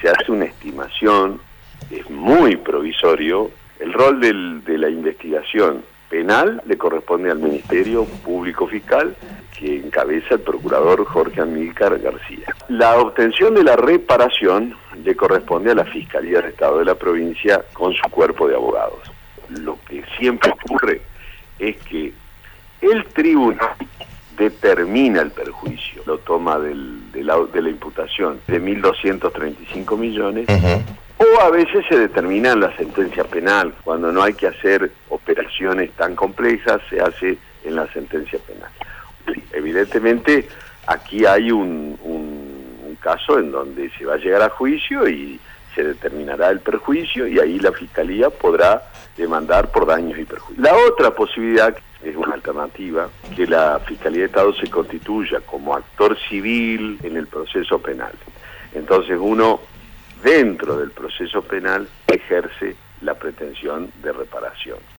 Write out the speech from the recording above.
se hace una estimación, es muy provisorio. El rol de la investigación penal le corresponde al Ministerio Público Fiscal, que encabeza el procurador Jorge Amílcar García. La obtención de la reparación le corresponde a la Fiscalía de Estado de la provincia con su cuerpo de abogados. Lo que siempre ocurre es que el tribunal determina el perjuicio, lo toma de la imputación de 1.235 millones, o a veces se determina en la sentencia penal. Cuando no hay que hacer operaciones tan complejas, se hace en la sentencia penal. Evidentemente, aquí hay un caso en donde se va a llegar a juicio y se determinará el perjuicio, y ahí la Fiscalía podrá demandar por daños y perjuicios. La otra posibilidad es una alternativa, que la Fiscalía de Estado se constituya como actor civil en el proceso penal. Entonces uno, dentro del proceso penal, ejerce la pretensión de reparación.